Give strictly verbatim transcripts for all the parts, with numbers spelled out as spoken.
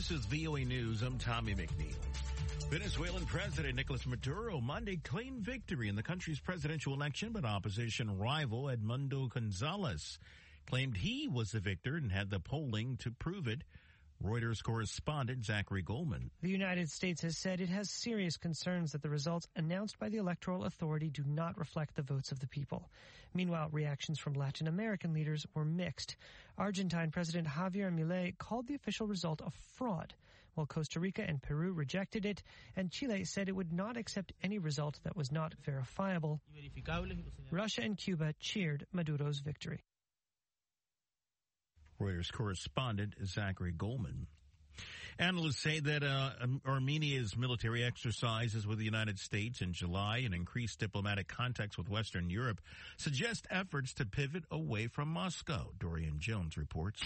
This is V O A News. I'm Tommy McNeil. Venezuelan President Nicolas Maduro Monday claimed victory in the country's presidential election, but opposition rival Edmundo Gonzalez claimed he was the victor and had the polling to prove it. Reuters correspondent Zachary Goldman. The United States has said it has serious concerns that the results announced by the Electoral Authority do not reflect the votes of the people. Meanwhile, reactions from Latin American leaders were mixed. Argentine President Javier Milei called the official result a fraud, while Costa Rica and Peru rejected it, and Chile said it would not accept any result that was not verifiable. Russia and Cuba cheered Maduro's victory. Reuters correspondent Zachary Goldman. Analysts say that uh, Armenia's military exercises with the United States in July and increased diplomatic contacts with Western Europe suggest efforts to pivot away from Moscow. Dorian Jones reports.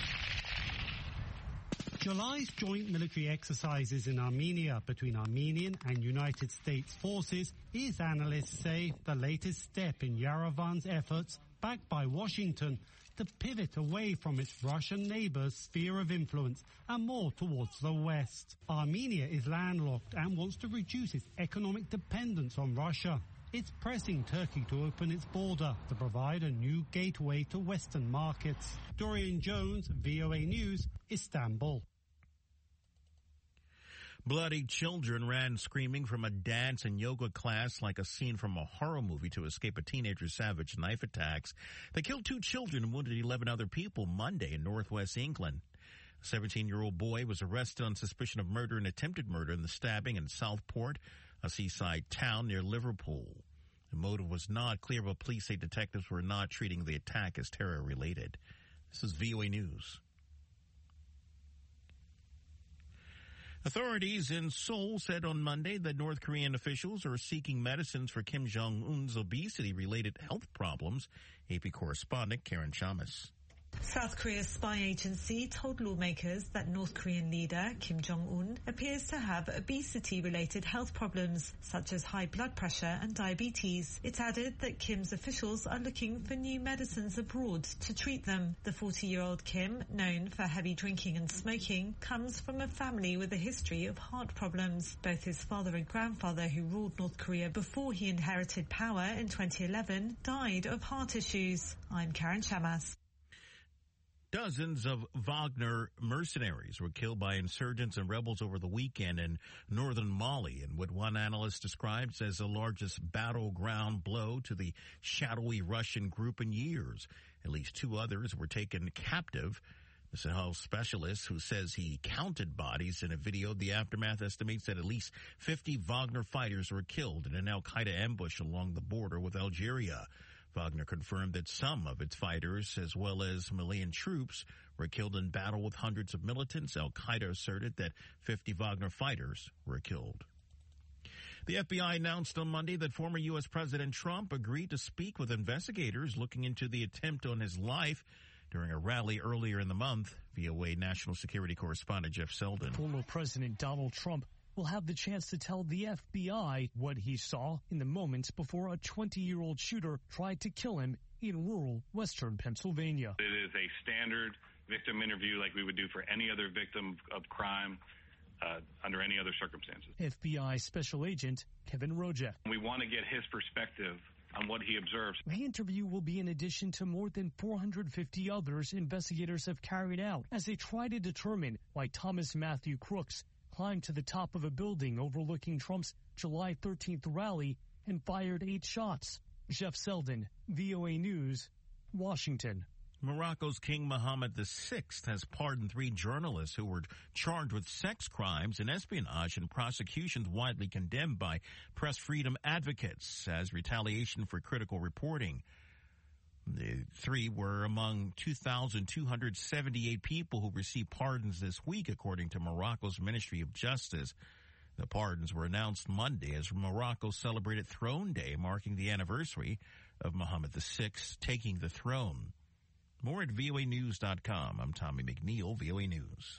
July's joint military exercises in Armenia between Armenian and United States forces is, analysts say, the latest step in Yerevan's efforts, backed by Washington, to pivot away from its Russian neighbor's sphere of influence and more towards the West. Armenia is landlocked and wants to reduce its economic dependence on Russia. It's pressing Turkey to open its border to provide a new gateway to Western markets. Dorian Jones, V O A News, Istanbul. Bloody children ran screaming from a dance and yoga class like a scene from a horror movie to escape a teenager's savage knife attacks. They killed two children and wounded eleven other people Monday in northwest England. A seventeen-year-old boy was arrested on suspicion of murder and attempted murder in the stabbing in Southport, a seaside town near Liverpool. The motive was not clear, but police say detectives were not treating the attack as terror-related. This is V O A News. Authorities in Seoul said on Monday that North Korean officials are seeking medicines for Kim Jong-un's obesity-related health problems. A P correspondent Karen Chamas. South Korea's spy agency told lawmakers that North Korean leader Kim Jong-un appears to have obesity-related health problems, such as high blood pressure and diabetes. It added that Kim's officials are looking for new medicines abroad to treat them. The forty-year-old Kim, known for heavy drinking and smoking, comes from a family with a history of heart problems. Both his father and grandfather, who ruled North Korea before he inherited power in twenty eleven, died of heart issues. I'm Karen Chamas. Dozens of Wagner mercenaries were killed by insurgents and rebels over the weekend in northern Mali in what one analyst describes as the largest battleground blow to the shadowy Russian group in years. At least two others were taken captive. The Sahel specialist, who says he counted bodies in a video of the aftermath, estimates that at least fifty Wagner fighters were killed in an al-Qaeda ambush along the border with Algeria. Wagner confirmed that some of its fighters, as well as Malian troops, were killed in battle with hundreds of militants. Al-Qaeda asserted that fifty Wagner fighters were killed. The F B I announced on Monday that former U S President Trump agreed to speak with investigators looking into the attempt on his life during a rally earlier in the month. V O A national security correspondent Jeff Selden. Former President Donald Trump will have the chance to tell the F B I what he saw in the moments before a twenty-year-old shooter tried to kill him in rural western Pennsylvania. It is a standard victim interview like we would do for any other victim of crime uh, under any other circumstances. F B I Special Agent Kevin Rojek. We want to get his perspective on what he observes. The interview will be in addition to more than four hundred fifty others investigators have carried out as they try to determine why Thomas Matthew Crooks climbed to the top of a building overlooking Trump's July thirteenth rally and fired eight shots. Jeff Selden, V O A News, Washington. Morocco's King Mohammed the sixth has pardoned three journalists who were charged with sex crimes and espionage in prosecutions widely condemned by press freedom advocates as retaliation for critical reporting. The three were among two thousand two hundred seventy-eight people who received pardons this week, according to Morocco's Ministry of Justice. The pardons were announced Monday as Morocco celebrated Throne Day, marking the anniversary of Mohammed the sixth taking the throne. More at V O A news dot com. I'm Tommy McNeil, V O A News.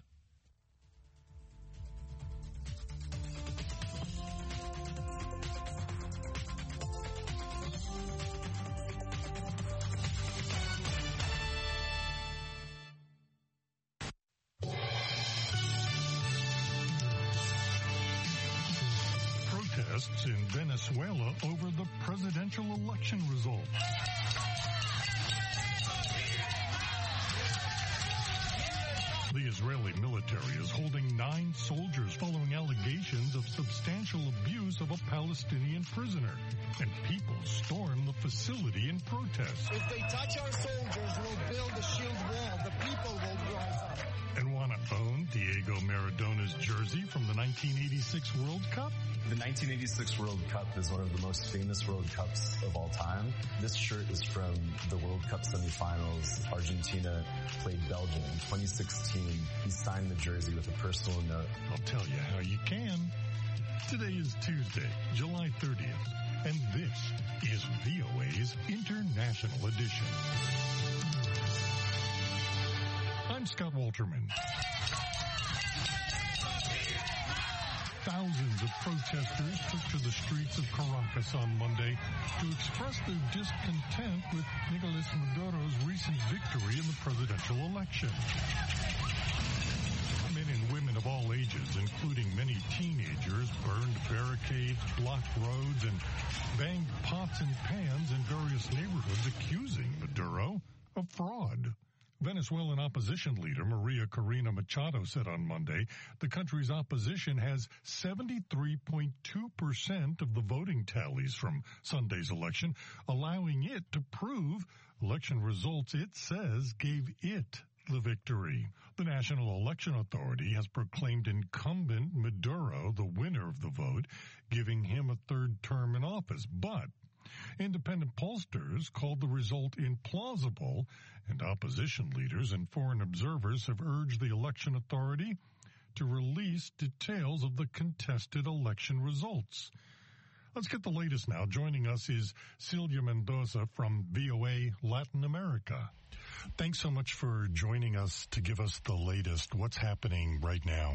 protests in Venezuela over the presidential election result. The Israeli military is holding nine soldiers following allegations of substantial abuse of a Palestinian prisoner. And people storm the facility in protest. If they touch our soldiers, we'll build a shield wall. The people will rise up. And want to own Diego Maradona's jersey from the nineteen eighty-six World Cup? The nineteen eighty-six World Cup is one of the most famous World Cups of all time. This shirt is from the World Cup semifinals. Argentina played Belgium in twenty sixteen. He signed the jersey with a personal note. I'll tell you how you can. Today is Tuesday, July thirtieth, and this is V O A's International Edition. I'm Scott Walterman. Thousands of protesters took to the streets of Caracas on Monday to express their discontent with Nicolas Maduro's recent victory in the presidential election. Men and women of all ages, including many teenagers, burned barricades, blocked roads, and banged pots and pans in various neighborhoods, accusing Maduro of fraud. Venezuelan opposition leader Maria Corina Machado said on Monday the country's opposition has seventy-three point two percent of the voting tallies from Sunday's election, allowing it to prove election results it says gave it the victory. The National Election Authority has proclaimed incumbent Maduro the winner of the vote, giving him a third term in office. But independent pollsters called the result implausible, and opposition leaders and foreign observers have urged the election authority to release details of the contested election results. Let's get the latest now. Joining us is Celia Mendoza from V O A Latin America. Thanks so much for joining us to give us the latest. What's happening right now?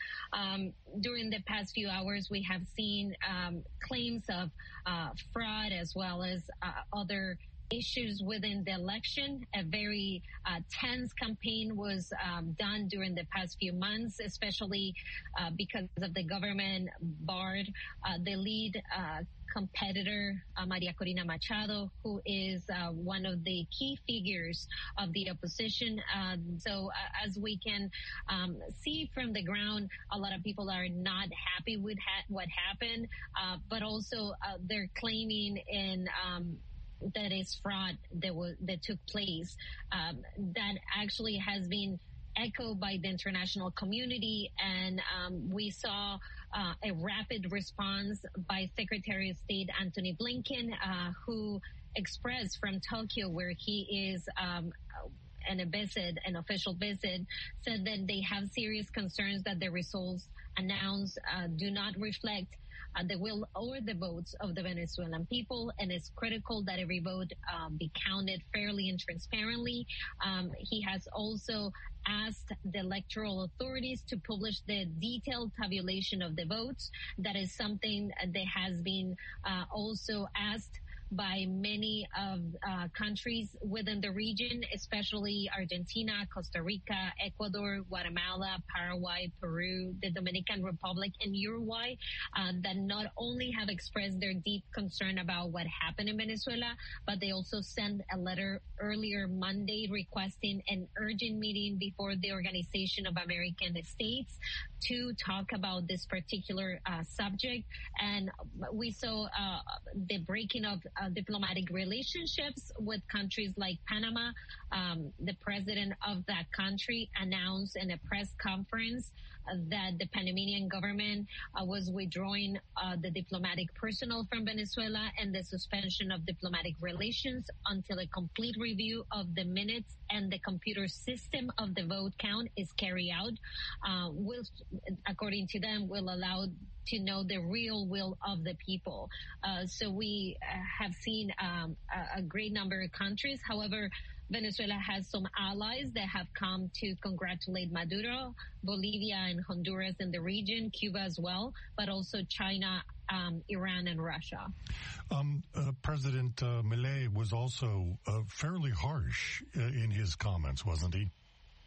Um, during the past few hours, we have seen um, claims of uh, fraud as well as uh, other issues within the election. A very uh, tense campaign was um, done during the past few months, especially uh, because of the government barred uh, the lead uh, competitor, uh, Maria Corina Machado, who is uh, one of the key figures of the opposition. Uh, so uh, as we can um, see from the ground, a lot of people are not happy with ha- what happened, uh, but also uh, they're claiming in um, that is fraud that was that took place. Um, that actually has been echoed by the international community, and um, we saw uh, a rapid response by Secretary of State Antony Blinken, uh, who expressed from Tokyo, where he is um, in a visit, an official visit, said that they have serious concerns that the results announced uh, do not reflect Uh, the will or the votes of the Venezuelan people, and it's critical that every vote um, be counted fairly and transparently. Um, he has also asked the electoral authorities to publish the detailed tabulation of the votes. That is something that has been uh, also asked by many of uh, countries within the region, especially Argentina, Costa Rica, Ecuador, Guatemala, Paraguay, Peru, the Dominican Republic, and Uruguay, uh, that not only have expressed their deep concern about what happened in Venezuela, but they also sent a letter earlier Monday requesting an urgent meeting before the Organization of American States to talk about this particular uh, subject. And we saw uh, the breaking of uh, diplomatic relationships with countries like Panama. Um, the president of that country announced in a press conference uh, that the Panamanian government uh, was withdrawing uh, the diplomatic personnel from Venezuela and the suspension of diplomatic relations until a complete review of the minutes and the computer system of the vote count is carried out, uh, which, according to them, will allow to know the real will of the people. Uh, so we uh, have seen um, a, a great number of countries. However, Venezuela has some allies that have come to congratulate Maduro, Bolivia and Honduras in the region, Cuba as well, but also China, um, Iran and Russia. Um, uh, President uh, Milei was also uh, fairly harsh uh, in his comments, wasn't he?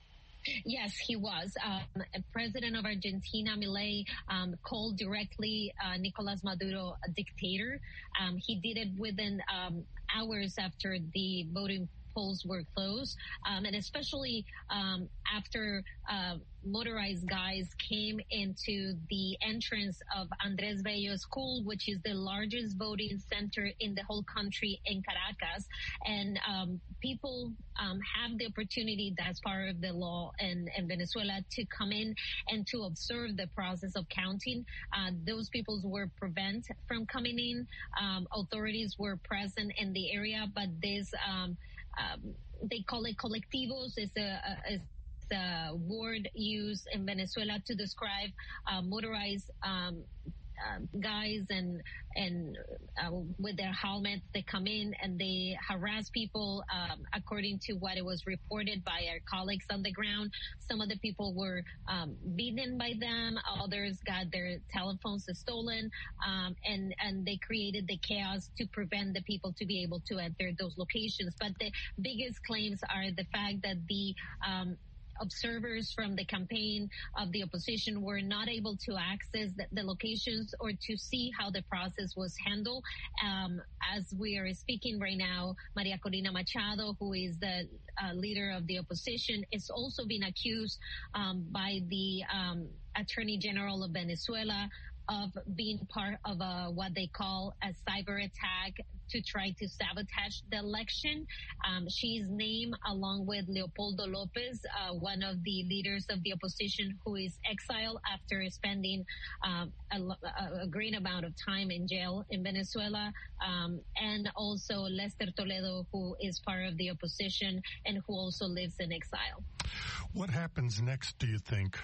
Yes, he was. Um, President of Argentina, Milei, um, called directly uh, Nicolas Maduro a dictator. Um, he did it within um, hours after the voting polls were closed, um, and especially um, after uh, motorized guys came into the entrance of Andrés Bello School, which is the largest voting center in the whole country in Caracas. And um, people um, have the opportunity, that's part of the law in, in Venezuela, to come in and to observe the process of counting. Uh, those people were prevented from coming in. Um, authorities were present in the area, but this um, Um, they call it colectivos. It's a, a, it's a word used in Venezuela to describe uh, motorized um, uh, guys and and uh, with their helmets. They come in and they harass people. Um, according to what it was reported by our colleagues on the ground, some of the people were um, beaten by them. Others got their telephones stolen, um, and and they created the chaos to prevent the people to be able to enter those locations. But the biggest claims are the fact that the um, observers from the campaign of the opposition were not able to access the, the locations or to see how the process was handled. Um, as we are speaking right now, Maria Corina Machado, who is the uh, leader of the opposition, is also being accused um, by the um, Attorney General of Venezuela of being part of a, what they call a cyber attack to try to sabotage the election. Um, she's named along with Leopoldo Lopez, uh, one of the leaders of the opposition who is exiled after spending um, a, a great amount of time in jail in Venezuela, um, and also Lester Toledo, who is part of the opposition and who also lives in exile. What happens next, do you think?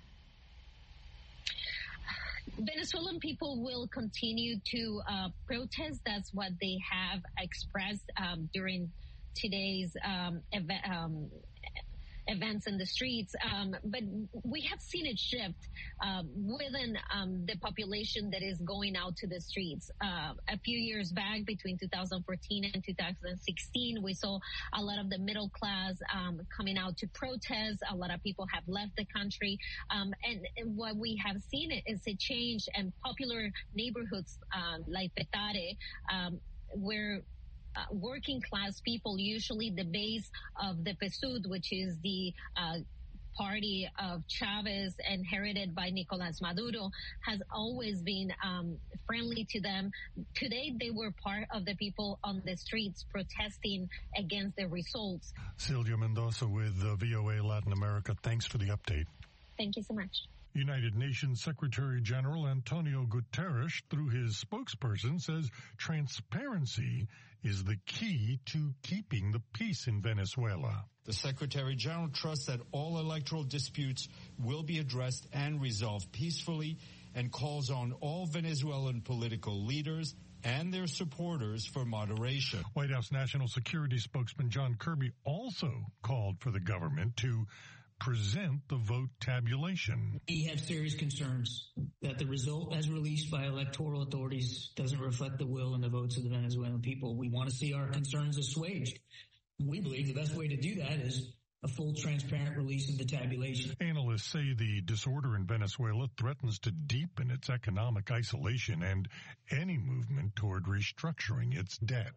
Venezuelan people will continue to uh, protest. That's what they have expressed um, during today's um, event, um, events in the streets. Um, but we have seen it shift uh, within um, the population that is going out to the streets. Uh, a few years back, between two thousand fourteen and two thousand sixteen, we saw a lot of the middle class um, coming out to protest. A lot of people have left the country. Um, and, and what we have seen is a change in popular neighborhoods uh, like Petare, um, where Uh, working class people, usually the base of the P S U D, which is the uh, party of Chavez inherited by Nicolas Maduro, has always been um, friendly to them. Today, they were part of the people on the streets protesting against the results. Silvia Mendoza with uh, V O A Latin America. Thanks for the update. Thank you so much. United Nations Secretary General Antonio Guterres, through his spokesperson, says transparency is the key to keeping the peace in Venezuela. The Secretary General trusts that all electoral disputes will be addressed and resolved peacefully and calls on all Venezuelan political leaders and their supporters for moderation. White House National Security spokesman John Kirby also called for the government to present the vote tabulation. We have serious concerns that the result as released by electoral authorities doesn't reflect the will and the votes of the Venezuelan people. We want to see our concerns assuaged. We believe the best way to do that is a full, transparent release of the tabulation. Analysts say the disorder in Venezuela threatens to deepen its economic isolation and any movement toward restructuring its debt.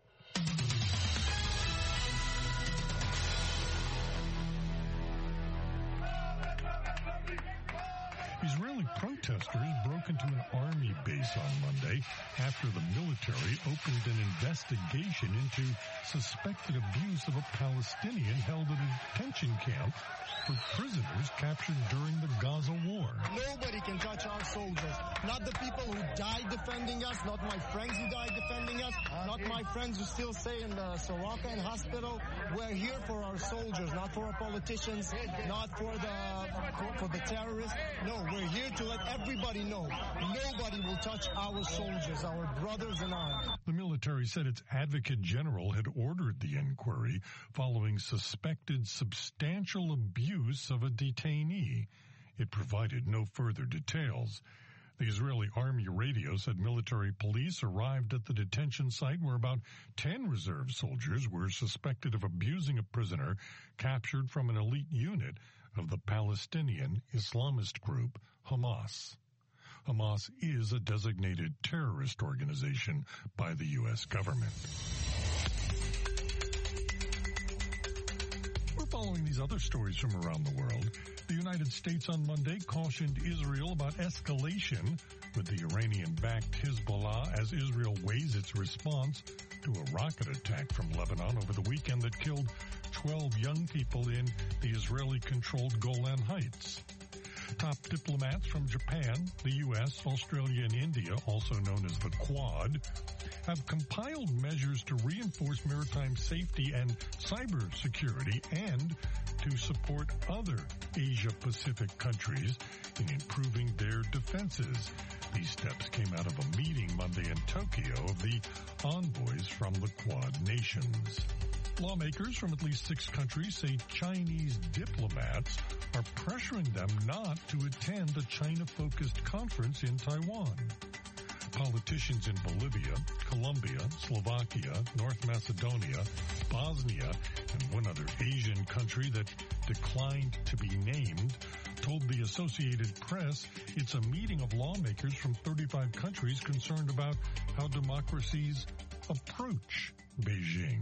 Israeli protesters broke into an army base on Monday after the military opened an investigation into suspected abuse of a Palestinian held at a detention camp for prisoners captured during the Gaza war. Nobody can touch our soldiers. Not the people who died defending us, not my friends who died defending us, not my friends who still stay in the Soroka and hospital. We're here for our soldiers, not for our politicians, not for the for, for the terrorists. No, we're here to let everybody know nobody will touch our soldiers, our brothers in arms. The military said its advocate general had ordered the inquiry following suspected substantial abuse of a detainee. It provided no further details. The Israeli Army radio said military police arrived at the detention site where about ten reserve soldiers were suspected of abusing a prisoner captured from an elite unit of the Palestinian Islamist group Hamas. Hamas is a designated terrorist organization by the U S government. We're following these other stories from around the world. The United States on Monday cautioned Israel about escalation with the Iranian-backed Hezbollah as Israel weighs its response to a rocket attack from Lebanon over the weekend that killed twelve young people in the Israeli-controlled Golan Heights. Top diplomats from Japan, the U S, Australia, and India, also known as the Quad, have compiled measures to reinforce maritime safety and cybersecurity and to support other Asia-Pacific countries in improving their defenses. These steps came out of a meeting Monday in Tokyo of the envoys from the Quad nations. Lawmakers from at least six countries say Chinese diplomats are pressuring them not to attend a China-focused conference in Taiwan. Politicians in Bolivia, Colombia, Slovakia, North Macedonia, Bosnia, and one other Asian country that declined to be named told the Associated Press it's a meeting of lawmakers from thirty-five countries concerned about how democracies approach Beijing.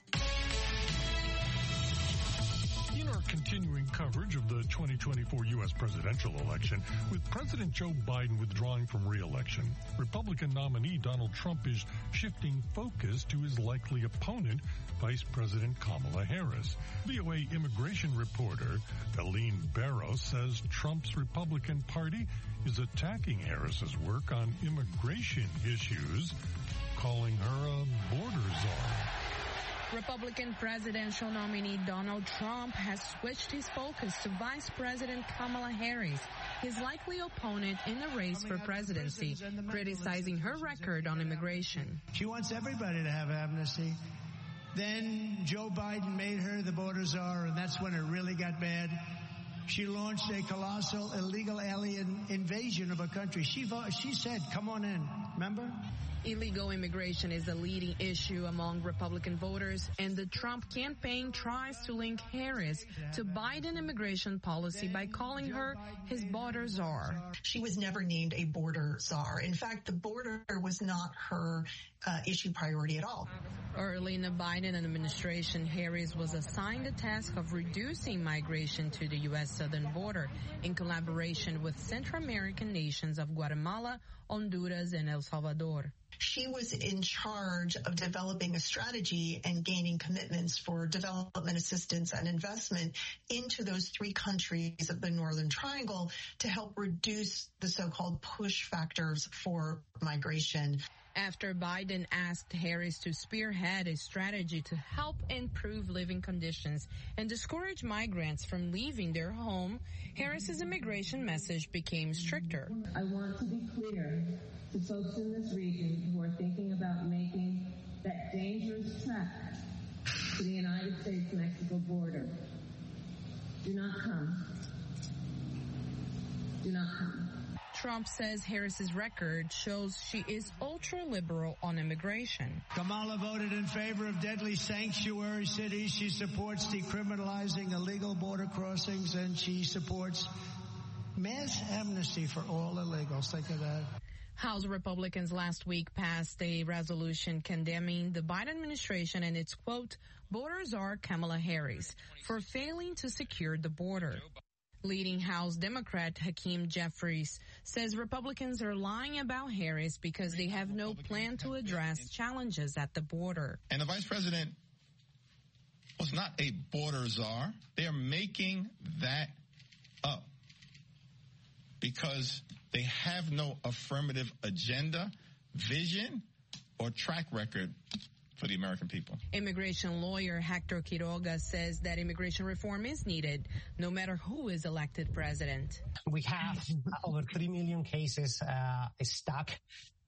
In our continuing coverage of the twenty twenty-four U S presidential election, with President Joe Biden withdrawing from re-election, Republican nominee Donald Trump is shifting focus to his likely opponent, Vice President Kamala Harris. V O A immigration reporter Eileen Barrow says Trump's Republican Party is attacking Harris's work on immigration issues, calling her a border czar. Republican presidential nominee Donald Trump has switched his focus to Vice President Kamala Harris, his likely opponent in the race for presidency, criticizing her record on immigration. She wants everybody to have amnesty. Then Joe Biden made her the border czar, and that's when it really got bad. She launched a colossal illegal alien invasion of a country. She, she said, come on in, remember? Illegal immigration is a leading issue among Republican voters, and the Trump campaign tries to link Harris to Biden immigration policy by calling her his border czar. She was never named a border czar. In fact, the border was not her uh, issue priority at all. Early in the Biden administration, Harris was assigned the task of reducing migration to the U S southern border in collaboration with Central American nations of Guatemala, Honduras, and El Salvador. She was in charge of developing a strategy and gaining commitments for development assistance and investment into those three countries of the Northern Triangle to help reduce the so-called push factors for migration. After Biden asked Harris to spearhead a strategy to help improve living conditions and discourage migrants from leaving their home, Harris's immigration message became stricter. I want to be clear to folks in this region who are thinking about making that dangerous trek to the United States-Mexico border. Do not come. Do not come. Trump says Harris's record shows she is ultra-liberal on immigration. Kamala voted in favor of deadly sanctuary cities. She supports decriminalizing illegal border crossings, and she supports mass amnesty for all illegals. Think of that. House Republicans last week passed a resolution condemning the Biden administration and its, quote, border czar Kamala Harris for failing to secure the border. Leading House Democrat Hakeem Jeffries says Republicans are lying about Harris because they have no plan to address challenges at the border. And the vice president was not a border czar. They are making that up because they have no affirmative agenda, vision, or track record for the American people. Immigration lawyer Hector Quiroga says that immigration reform is needed, no matter who is elected president. We have over three million cases uh, stuck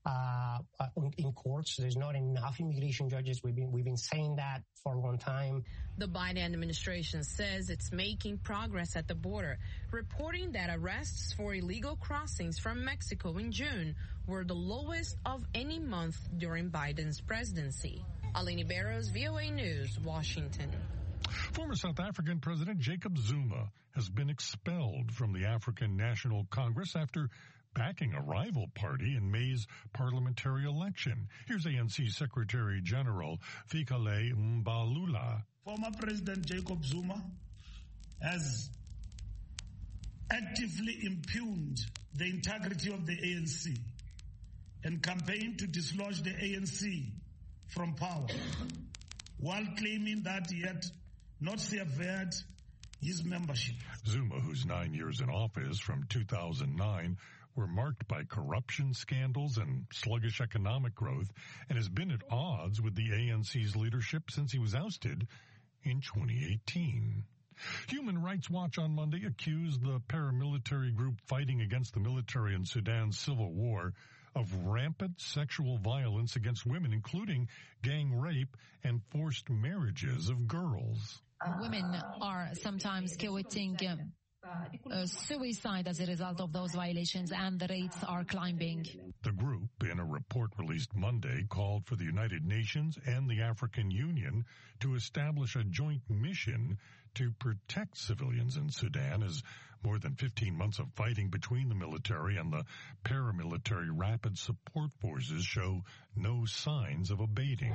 uh, in courts. There's not enough immigration judges. We've been, we've been saying that for a long time. The Biden administration says it's making progress at the border, reporting that arrests for illegal crossings from Mexico in June were the lowest of any month during Biden's presidency. Aline Barros, V O A News, Washington. Former South African President Jacob Zuma has been expelled from the African National Congress after backing a rival party in May's parliamentary election. Here's A N C Secretary General Fikile Mbalula. Former President Jacob Zuma has actively impugned the integrity of the A N C and campaigned to dislodge the A N C from power, while claiming that he had not severed his membership. Zuma, who's nine years in office from two thousand nine, were marked by corruption scandals and sluggish economic growth, and has been at odds with the A N C's leadership since he was ousted in twenty eighteen. Human Rights Watch on Monday accused the paramilitary group fighting against the military in Sudan's civil war of rampant sexual violence against women, including gang rape and forced marriages of girls. Women are sometimes committing uh, suicide as a result of those violations, and the rates are climbing. The group, in a report released Monday, called for the United Nations and the African Union to establish a joint mission to protect civilians in Sudan, as more than fifteen months of fighting between the military and the paramilitary rapid support forces show no signs of abating.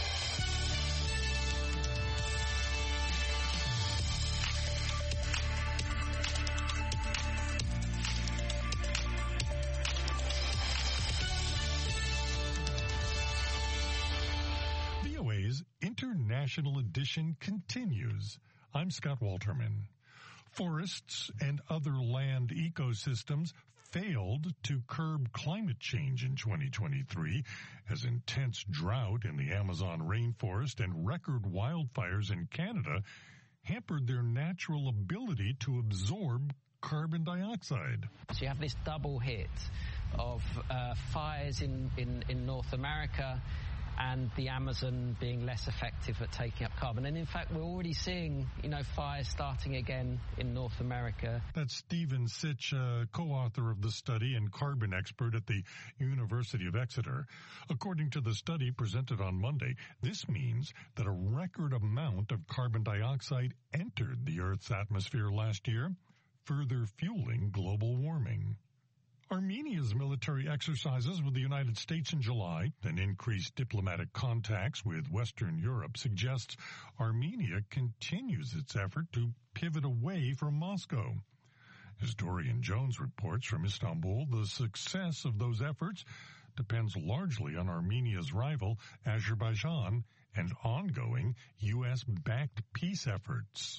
V O A's International Edition continues. I'm Scott Walterman. Forests and other land ecosystems failed to curb climate change in twenty twenty-three as intense drought in the Amazon rainforest and record wildfires in Canada hampered their natural ability to absorb carbon dioxide. So you have this double hit of uh, fires in, in, in North America and the Amazon being less effective at taking up carbon. And in fact, we're already seeing, you know, fires starting again in North America. That's Stephen Sitch, uh, co-author of the study and carbon expert at the University of Exeter. According to the study presented on Monday, this means that a record amount of carbon dioxide entered the Earth's atmosphere last year, further fueling global warming. Armenia's military exercises with the United States in July and increased diplomatic contacts with Western Europe suggests Armenia continues its effort to pivot away from Moscow. As Dorian Jones reports from Istanbul, the success of those efforts depends largely on Armenia's rival, Azerbaijan, and ongoing U S-backed peace efforts.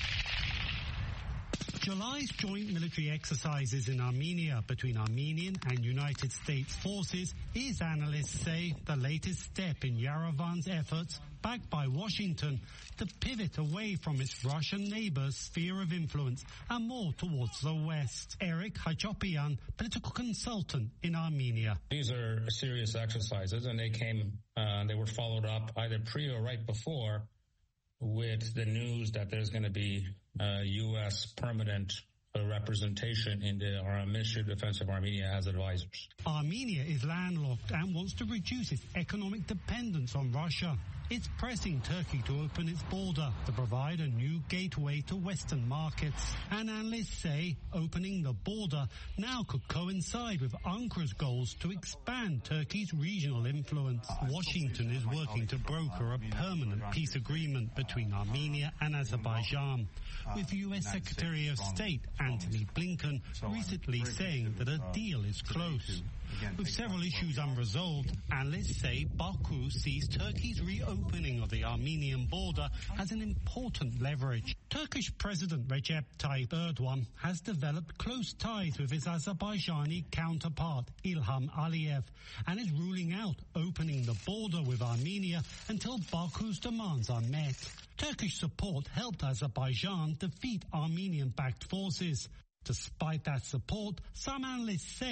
July's joint military exercises in Armenia between Armenian and United States forces is, analysts say, the latest step in Yerevan's efforts, backed by Washington, to pivot away from its Russian neighbor's sphere of influence and more towards the West. Eric Hachopian, political consultant in Armenia. These are serious exercises, and they came, uh, they were followed up either pre or right before with the news that there's going to be uh, U S permanent uh, representation in the our Ministry of Defense of Armenia as advisors. Armenia is landlocked and wants to reduce its economic dependence on Russia. It's pressing Turkey to open its border to provide a new gateway to Western markets. And analysts say opening the border now could coincide with Ankara's goals to expand Turkey's regional influence. Washington is working to broker a permanent peace agreement between Armenia and Azerbaijan, with U S Secretary of State Antony Blinken recently saying that a deal is close. With several issues unresolved, analysts say Baku sees Turkey's reopening of the Armenian border as an important leverage. Turkish President Recep Tayyip Erdogan has developed close ties with his Azerbaijani counterpart Ilham Aliyev and is ruling out opening the border with Armenia until Baku's demands are met. Turkish support helped Azerbaijan defeat Armenian-backed forces. Despite that support, some analysts say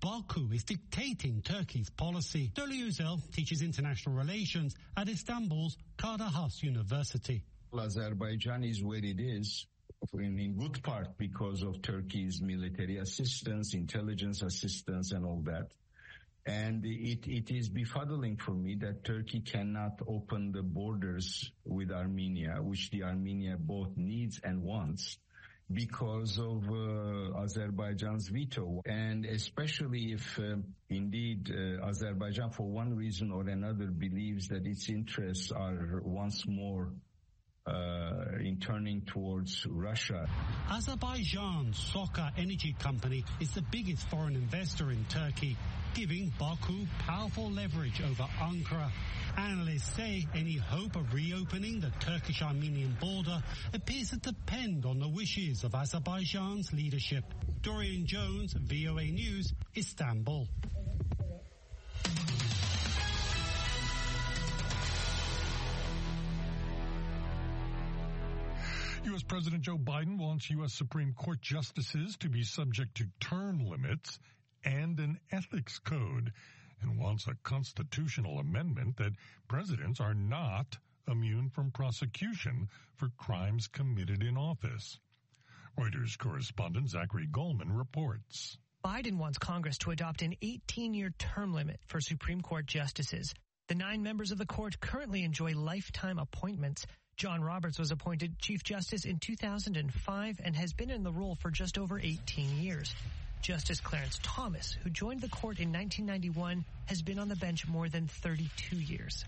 Baku is dictating Turkey's policy. Dolu Yücel teaches international relations at Istanbul's Kadir Has University. Azerbaijan is where it is in, in good part because of Turkey's military assistance, intelligence assistance, and all that. And it, it is befuddling for me that Turkey cannot open the borders with Armenia, which the Armenia both needs and wants, because of uh, Azerbaijan's veto. And especially if uh, indeed uh, Azerbaijan, for one reason or another, believes that its interests are once more Uh, in turning towards Russia. Azerbaijan's Soka Energy Company is the biggest foreign investor in Turkey, giving Baku powerful leverage over Ankara. Analysts say any hope of reopening the Turkish-Armenian border appears to depend on the wishes of Azerbaijan's leadership. Dorian Jones, V O A News, Istanbul. U S. President Joe Biden wants U S. Supreme Court justices to be subject to term limits and an ethics code, and wants a constitutional amendment that presidents are not immune from prosecution for crimes committed in office. Reuters correspondent Zachary Goldman reports. Biden wants Congress to adopt an eighteen-year term limit for Supreme Court justices. The nine members of the court currently enjoy lifetime appointments. John Roberts was appointed Chief Justice in two thousand five and has been in the role for just over eighteen years. Justice Clarence Thomas, who joined the court in nineteen ninety-one, has been on the bench more than thirty-two years.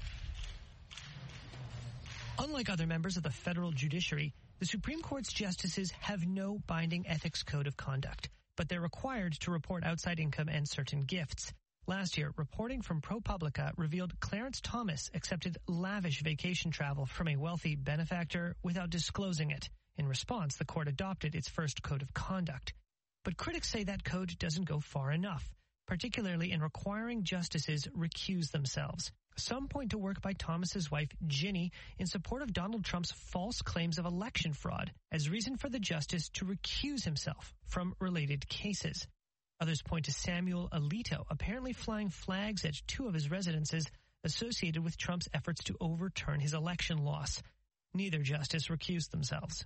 Unlike other members of the federal judiciary, the Supreme Court's justices have no binding ethics code of conduct, but they're required to report outside income and certain gifts. Last year, reporting from ProPublica revealed Clarence Thomas accepted lavish vacation travel from a wealthy benefactor without disclosing it. In response, the court adopted its first code of conduct. But critics say that code doesn't go far enough, particularly in requiring justices recuse themselves. Some point to work by Thomas's wife, Ginny, in support of Donald Trump's false claims of election fraud as reason for the justice to recuse himself from related cases. Others point to Samuel Alito apparently flying flags at two of his residences associated with Trump's efforts to overturn his election loss. Neither justice recused themselves.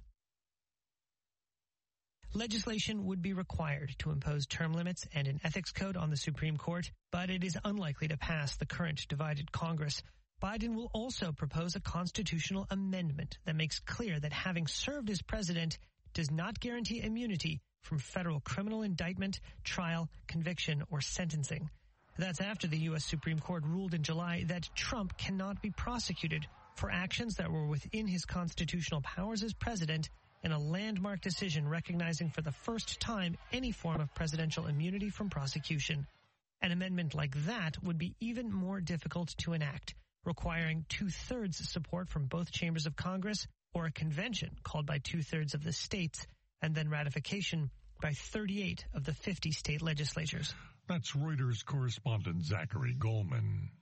Legislation would be required to impose term limits and an ethics code on the Supreme Court, but it is unlikely to pass the current divided Congress. Biden will also propose a constitutional amendment that makes clear that having served as president does not guarantee immunity from federal criminal indictment, trial, conviction, or sentencing. That's after the U S. Supreme Court ruled in July that Trump cannot be prosecuted for actions that were within his constitutional powers as president in a landmark decision recognizing for the first time any form of presidential immunity from prosecution. An amendment like that would be even more difficult to enact, requiring two-thirds support from both chambers of Congress or a convention called by two-thirds of the states, and then ratification by thirty-eight of the fifty state legislatures. That's Reuters correspondent Zachary Goldman.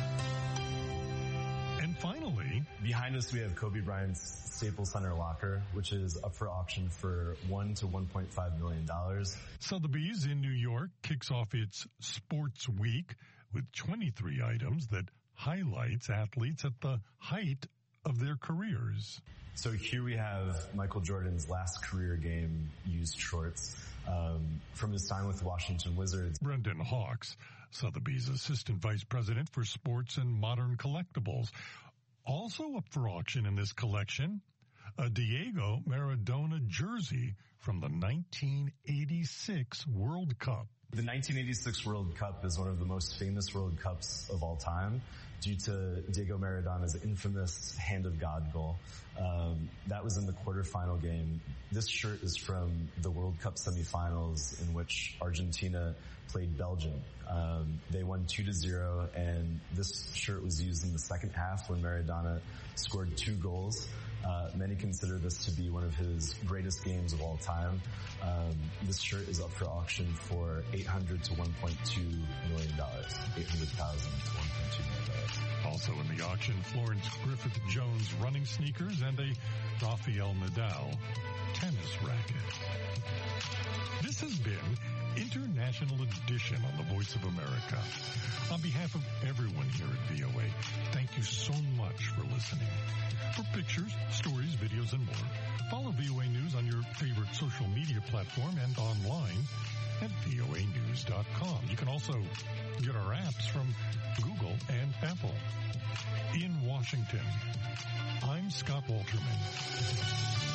And finally, behind us we have Kobe Bryant's Staples Center locker, which is up for auction for one to one point five million dollars. Sotheby's in New York kicks off its Sports Week with twenty-three items that highlights athletes at the height of their careers. So here we have Michael Jordan's last career game used shorts um, from his time with the Washington Wizards. Brendan Hawks, Sotheby's Assistant Vice President for Sports and Modern Collectibles. Also up for auction in this collection, a Diego Maradona jersey from the nineteen eighty-six World Cup. The nineteen eighty-six World Cup is one of the most famous World Cups of all time due to Diego Maradona's infamous Hand of God goal. Um, that was in the quarterfinal game. This shirt is from the World Cup semifinals in which Argentina played Belgium. Um, they won two to zero, and this shirt was used in the second half when Maradona scored two goals. Uh, many consider this to be one of his greatest games of all time. Um, this shirt is up for auction for eight hundred to one point two million dollars. eight hundred thousand to one point two million dollars. Also in the auction, Florence Griffith Jones running sneakers and a Rafael Nadal tennis racket. This has been International Edition on the Voice of America. On behalf of everyone here at V O A, thank you so much for listening. For pictures, stories, videos, and more, follow V O A News on your favorite social media platform and online at V O A news dot com. You can also get our apps from Google and Apple. In Washington, I'm Scott Walterman.